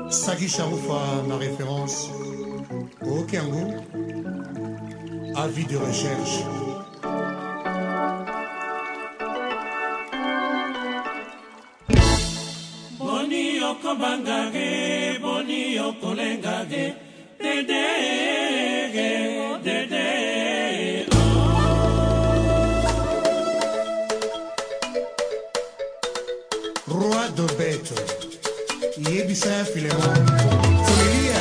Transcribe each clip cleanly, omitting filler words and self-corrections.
Sagi Charoufa, ma référence. Au Kiangou, avis de recherche. Boni yoko bangage, boni yoko lengage, dede, dede, Roi de bête, Yebisa Philemon, Somelia.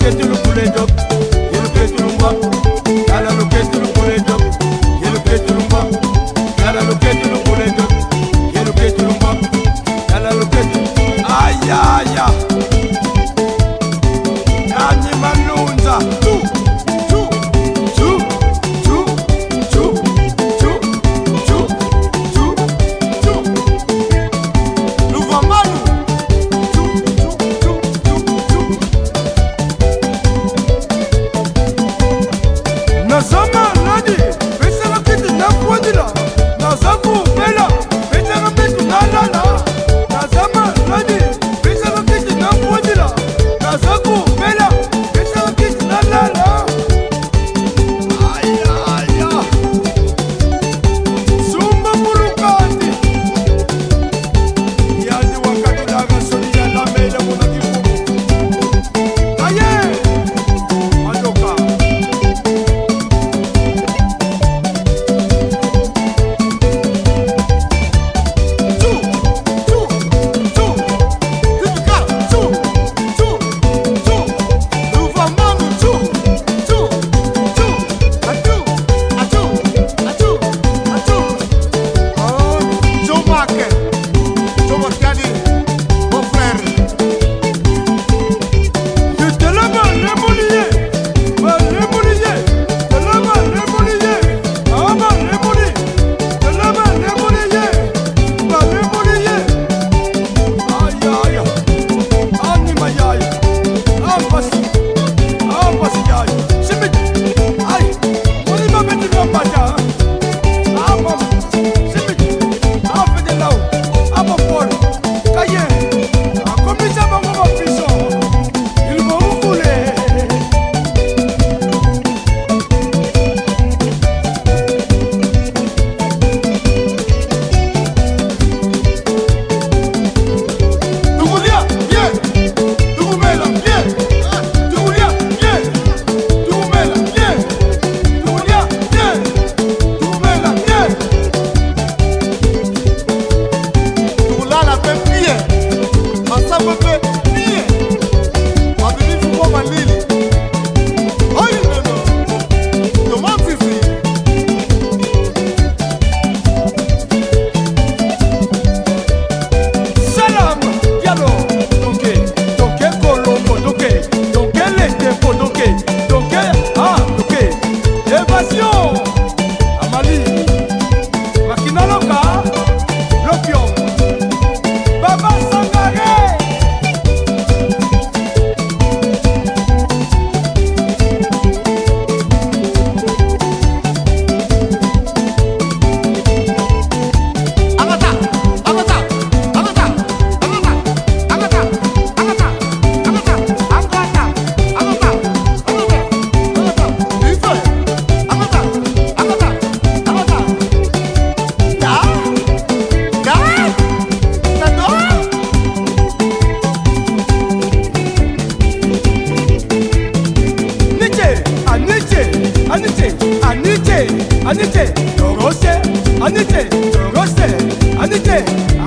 Anite, Dorose, Anite, Dorose, Anite,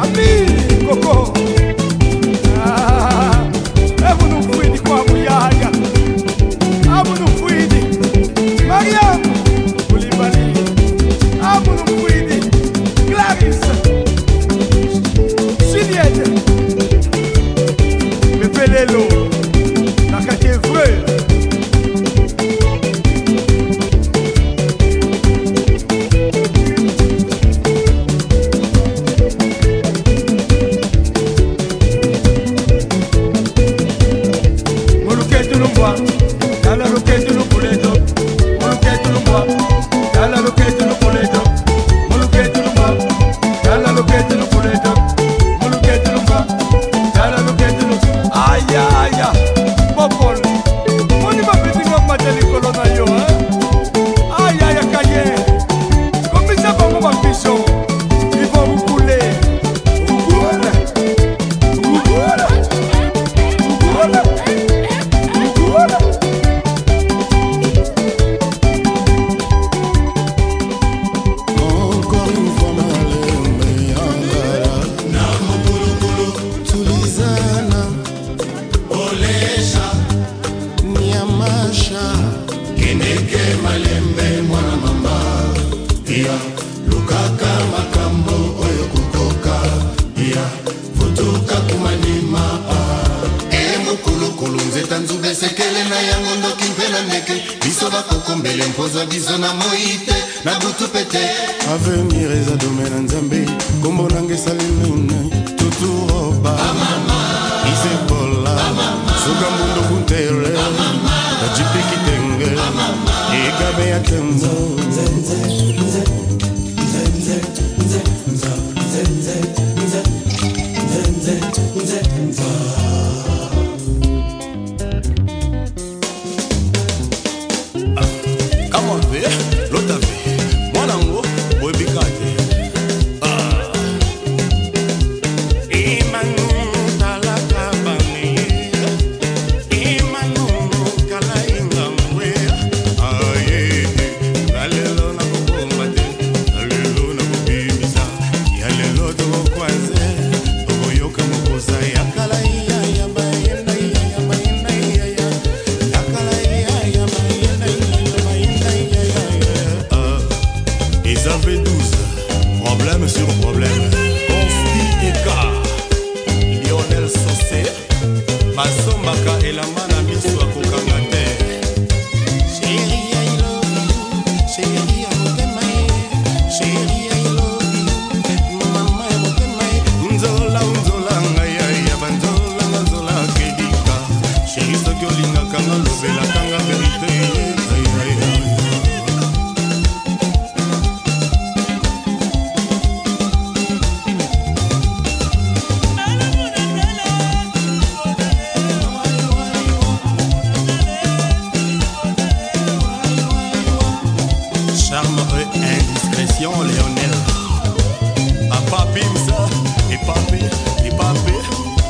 Ami, Coco. Eu não fui de com a mulher, amo não fui de Mariam, Culibali, amo não fui de Clarissa, Juliette, me pelelo, na catevreux. malembe mwana mama ya lukaka makambo oyo kukoka ya futuka kumanima mukulukulu nzeta nzube sekele na yango ndoki mpe na ndeke biso bakokombele mpozwa biso na moite na butu pete avenir eza dome na nzambe kombo nange salinene tuturoba isebola suka mbundu kuntere tajipikitenge igabe ya tembo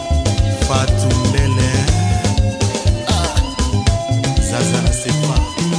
Fatou Mbele Zaza c'est pas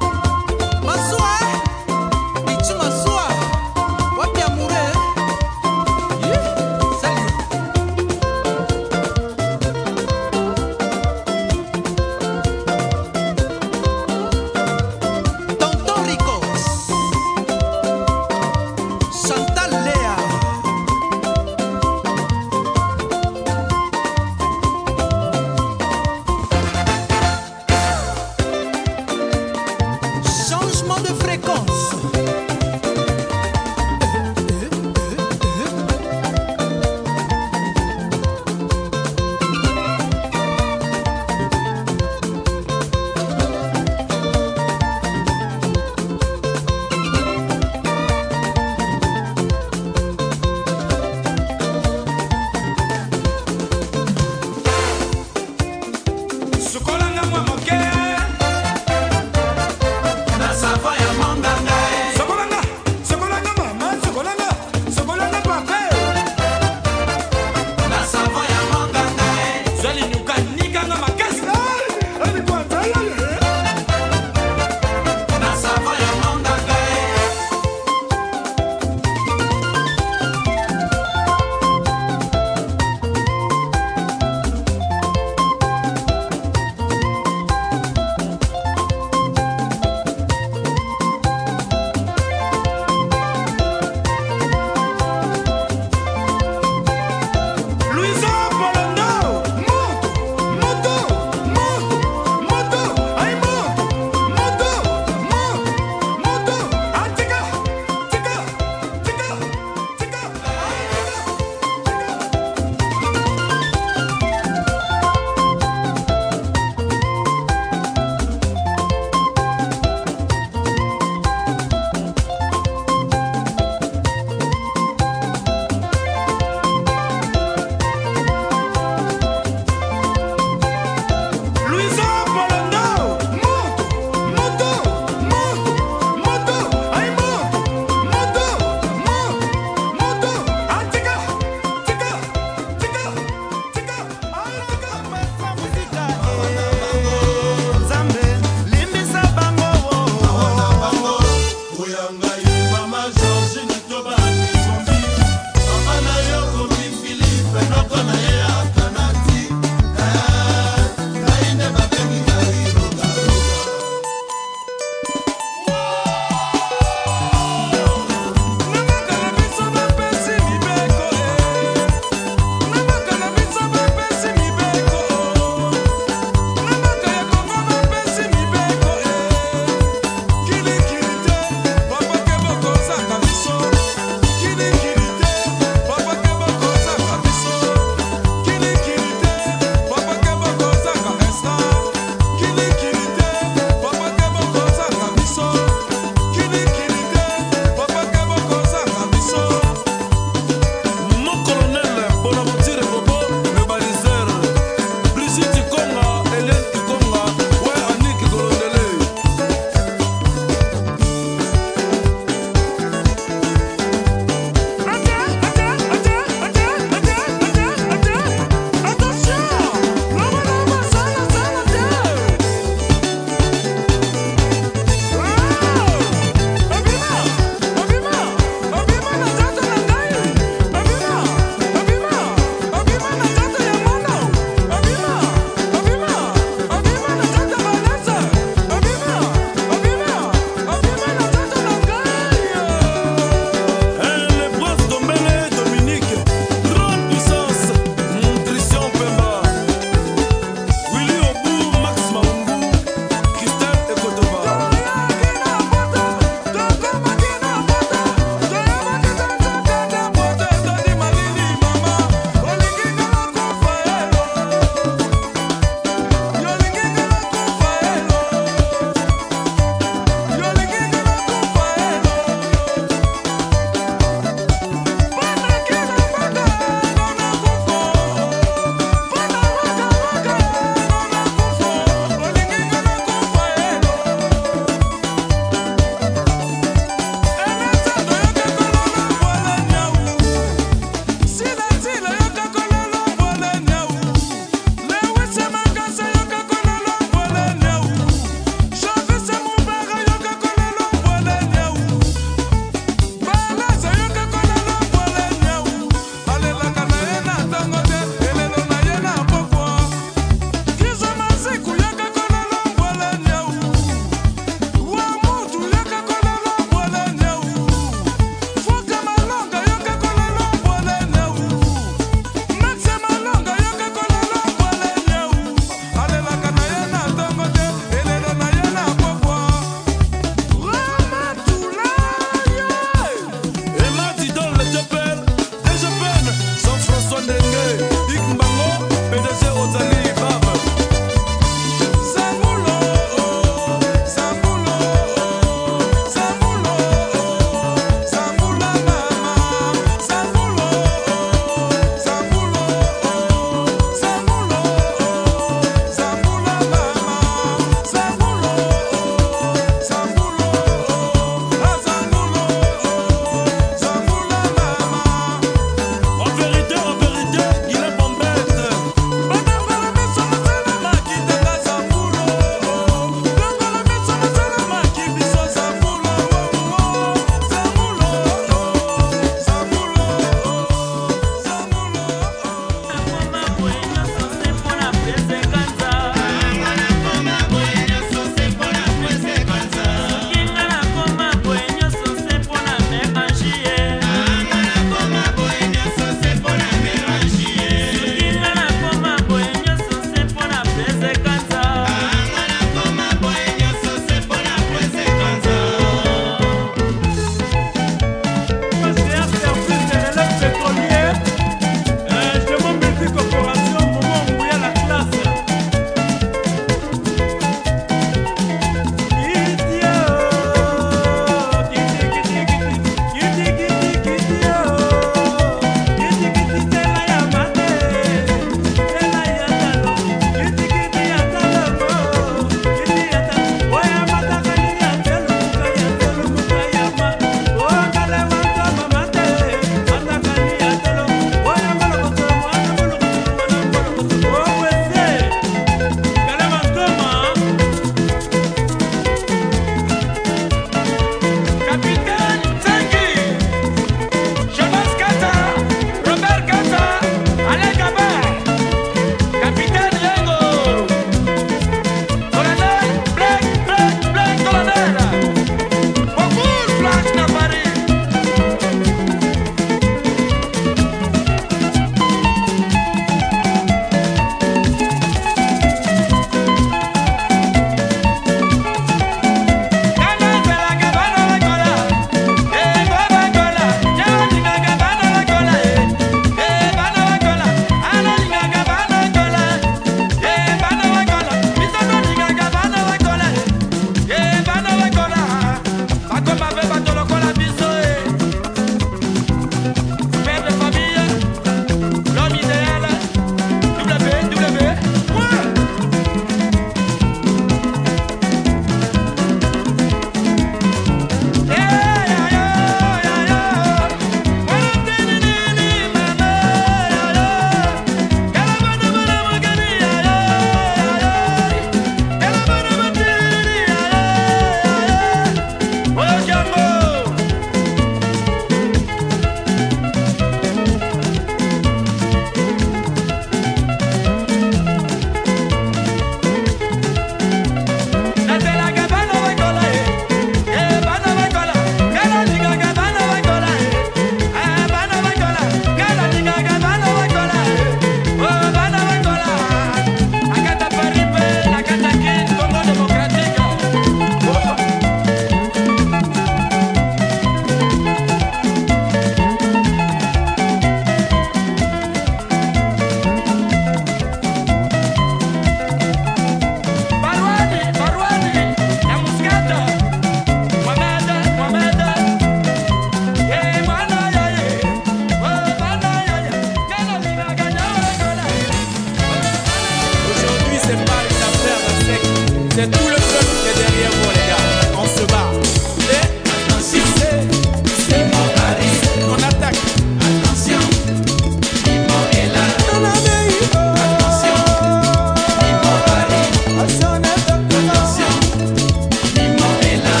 C'est tout le peuple qui est derrière vous, les gars. On se bat. Et attention, c'est mon mari. On attaque. Attention, Mimo est là. Attention, Mimo mari. Attention, Mimo est là.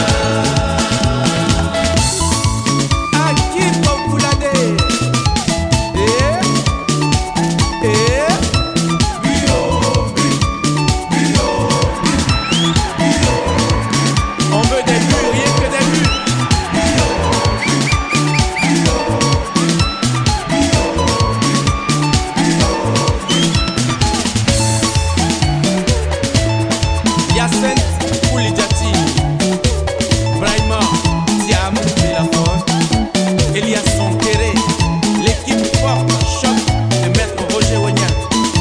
À qui populade? On veut des buts, rien que des buts. Yacine Koulidiati, Brahima Thiam Villafort, Elias Sonkere, l'équipe forte choc de Maître Roger Wagnan.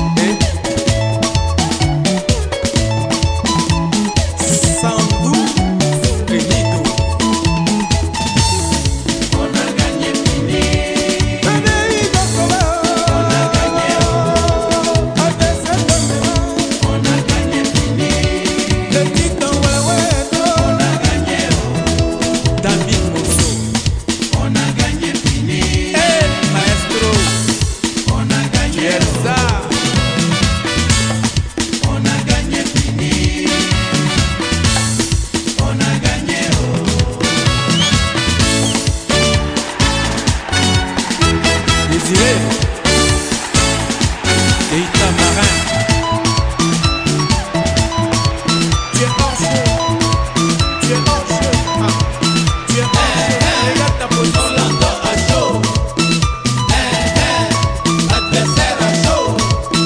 Sandou Benito. On a gagné fini. On a gagné. On a gagné fini. Le titan on a gagné. David Mosso. On a gagné fini. Hey, maestro. On a gagné. Elsa. On a gagné fini. On a gagné. Désiré Keita Marin. Tu es hors jeu. Tu es hors jeu. Tu es hors jeu. Regarde ta position. Orlando à chaud. Adversaire à chaud.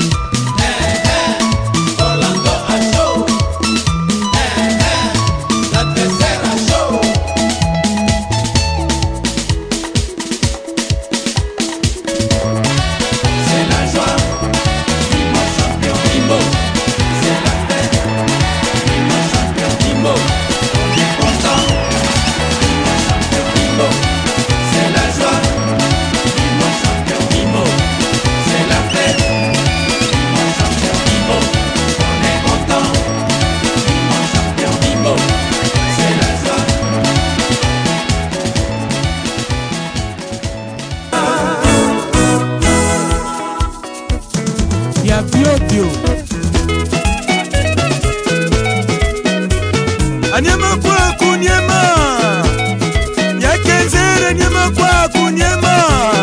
Orlando à chaud. L'adversaire à chaud. C'est la joie, Mimo champion, Mimo. C'est la fête, Mimo champion, Mimo. On est content, Mimo champion, Mimo. C'est la joie, Mimo champion, Mimo. C'est la fête, Mimo champion, Mimo. On est content, Mimo champion, Mimo. C'est la joie. Ya Bio Anyama kwa kunyema ya kenzere nyama kwa kunyema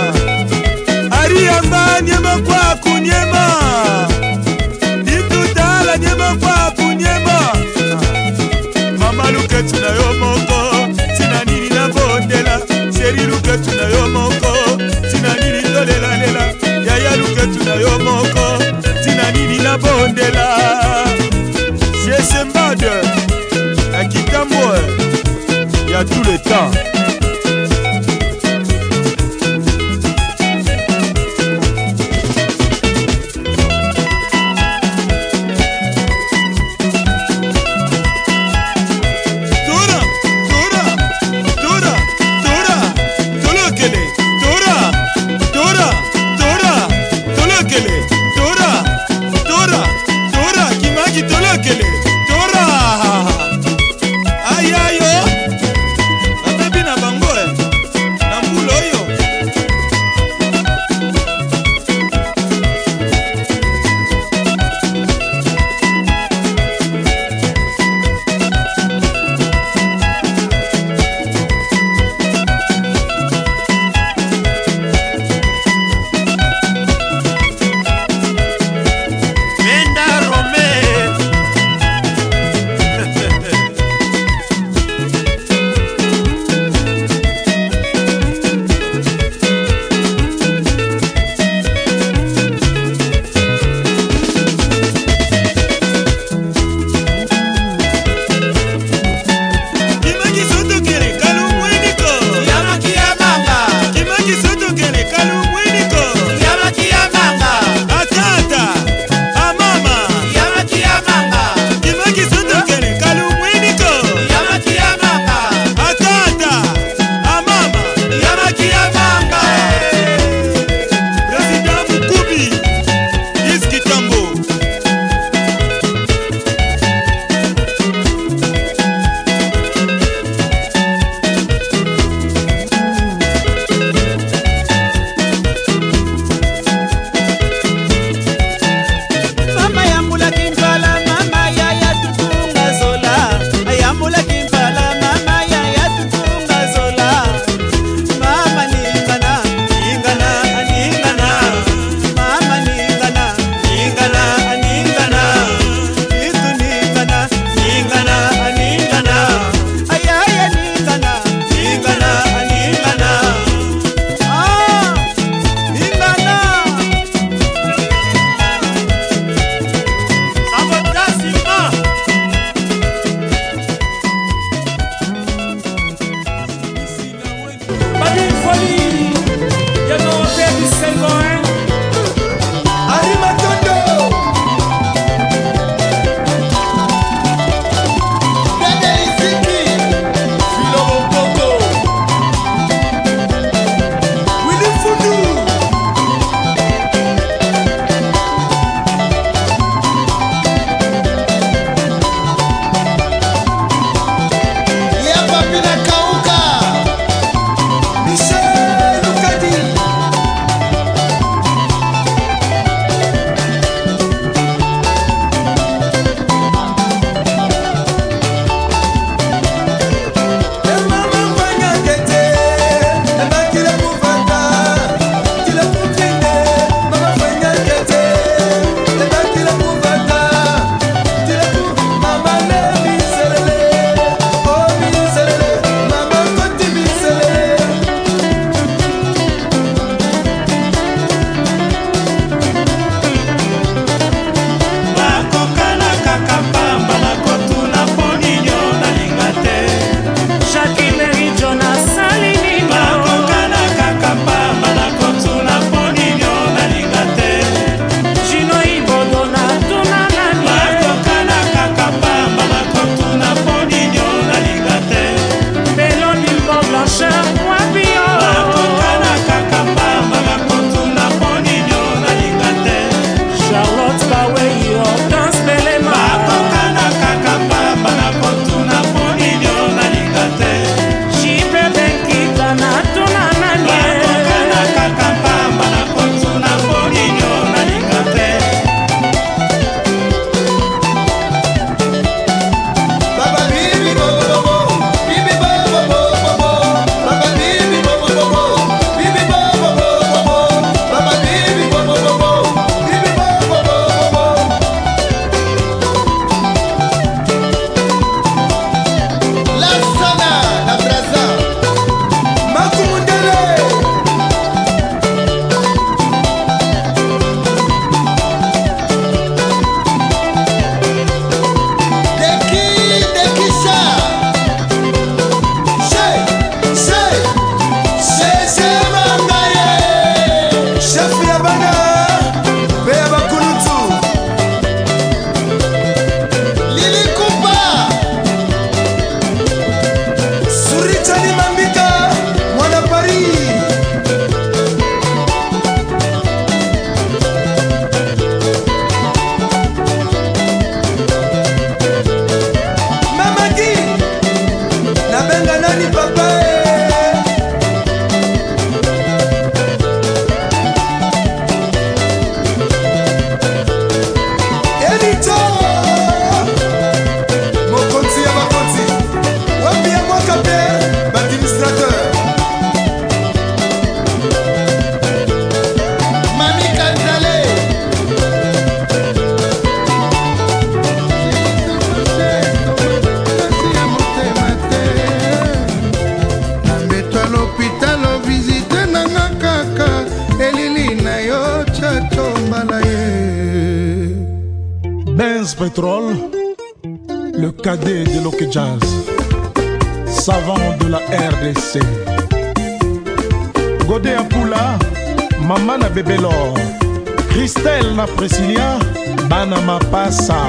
Ariamba nyama kwa kunyema Ditutala nyama kwa kunyema Mama luke tunayo moko Tina nini na bondela Sheri luke tunayo moko Tina nini tolela lela Yaya luke tunayo moko Tina nini na bondela Chez Mbade à Kitambo, il y a tout le temps. Tora, Tora, Tora, Tora, Tolokele, Tora, Tora, Tora, Tolokele, Tora, Tora, Tora, Kimaki Tolokele, Tora. Aïe aïe oh, la baby n'a Pétrole, le cadet de l'Ok Jazz, savant de la RDC. Godé Apula, Maman na Bébélor, Christelle na Priscilla, Bana Mapasa.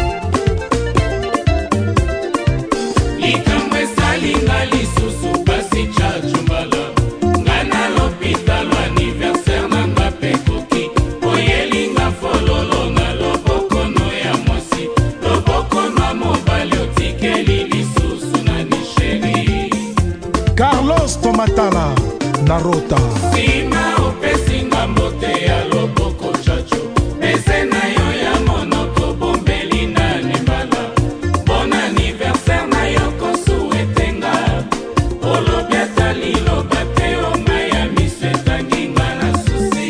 Likamwe salinga lisusu pasi chachumbala ngana l'hôpital anniversaire nanga pekoki oyelinga fololo na loboko no ya mwasi loboko na mobali otikeli lisusu na nisheri Carlos Tomatala Narota sima opesinga mbote ya loboko chacho pese na yo ya monoko bombeli na nimbala bon anniversaire na yo kosuetenga olobiata liloba te oma ya miso etanginga na susi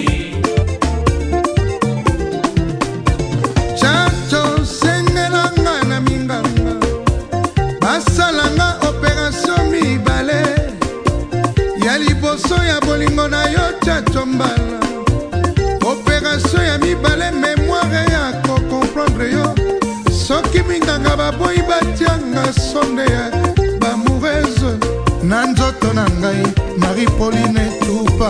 chacho sengelanga na minganga basalanga operation mibale ya liboso ya bolingo na yo chacho mbala operation ya mibale memoire ya kocomprendre yo soki minganga baboyi batianga sonde ya bamoureuse na nzoto na ngai Marie-Pauline Tupa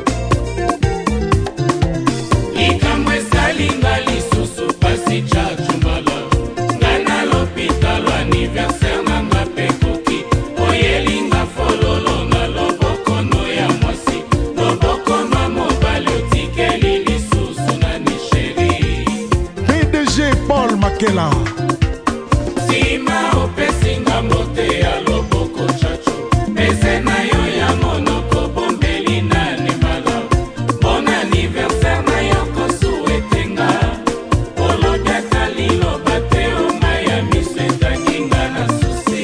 likambo esalinga lisusu pasi chachumbala ngana l'hôpital anniversaire nanga pekoki oyelinga fololo na loboko no ya mwasi loboko na mobali otikeli lisusu na nisheri PDG Paul Makela sima opesinga mbote ya loboko chacho pese na yo ya monoko bombeli na nimbala bon anniversaire na yo kosuetenga olobiaka liloba te oma ya miso etanginga na susi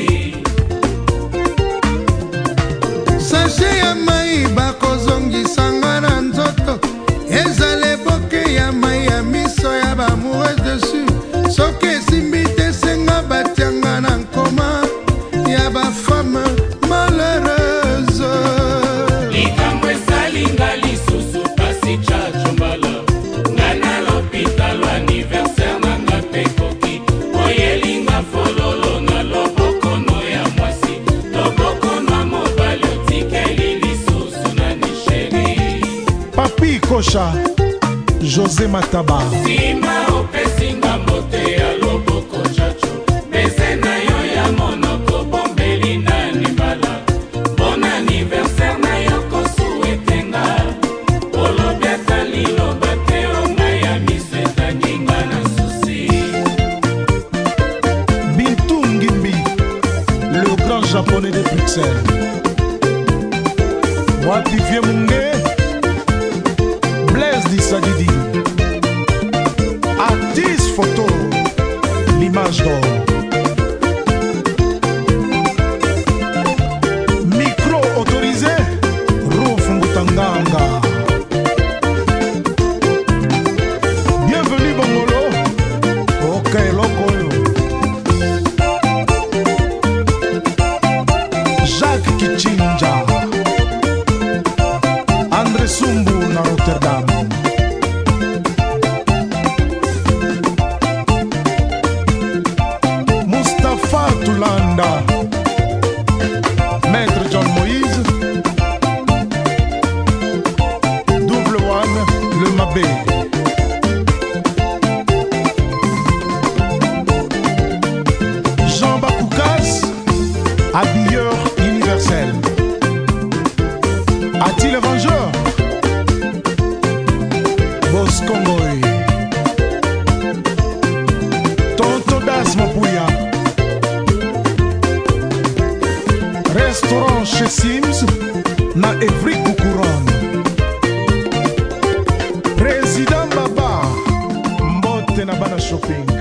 sashe ya mai bakozongisanga na nzoto ezala eboke ya mai ya miso ya bamoureuse dessus soki esimbi te senga batianga na nkoma ya bafame malheureuse likambo esalinga lisusu pasi chachumbala ngana l'hôpital anniversaire nanga pekoki oyelinga fololo na loboko no ya mwasi loboko na mobali otikeli lisusu na nisheri Papi Kocha José Mataba sima opesinga mbote ya loboko chacho pese na yo ya monoko bombeli na nimbala bon anniversaire na yo kosuetenga olobiata liloba te oma ya miso etanginga na susi Bintou Ngimbi, le grand japonais de Bruxelles. Wapi Munge, Blaise Dissadidi, artiste photo, l'image d'or. Micro autorisé, Rouf Ngutanganga. Bienvenue Bongolo, ok Lokoyo. Jacques Kichinja, André Sumbu na Rotterdam. Mustapha Tulanda, Maître John Moïse, Double One, le Mabé. Jean Bakoukas, habilleur universel. A-t-il vengeur? Boss Congoy. Tonto Das Mopouya. Restaurant chez Sims na Evry Koukourone. Président Baba Mbote na Bana Shopping.